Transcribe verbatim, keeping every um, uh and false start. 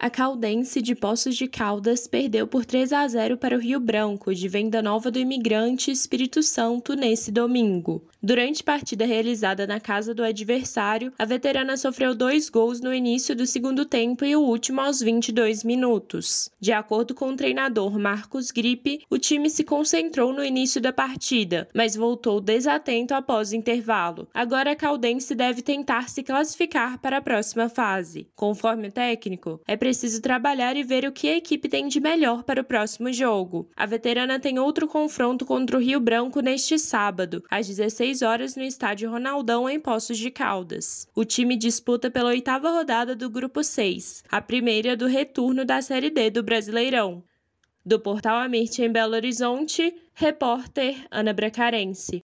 A Caldense de Poços de Caldas perdeu por três a zero para o Rio Branco, de Venda Nova do Imigrante, Espírito Santo, nesse domingo. Durante partida realizada na casa do adversário, a veterana sofreu dois gols no início do segundo tempo e o último aos vinte e dois minutos. De acordo com o treinador Marcos Gripe, o time se concentrou no início da partida, mas voltou desatento após o intervalo. Agora a Caldense deve tentar se classificar para a próxima fase. Conforme o técnico, é preciso trabalhar e ver o que a equipe tem de melhor para o próximo jogo. A veterana tem outro confronto contra o Rio Branco neste sábado, às dezesseis horas, no estádio Ronaldão, em Poços de Caldas. O time disputa pela oitava rodada do Grupo seis, a primeira do retorno da Série D do Brasileirão. Do Portal Amirte, em Belo Horizonte, repórter Ana Bracarense.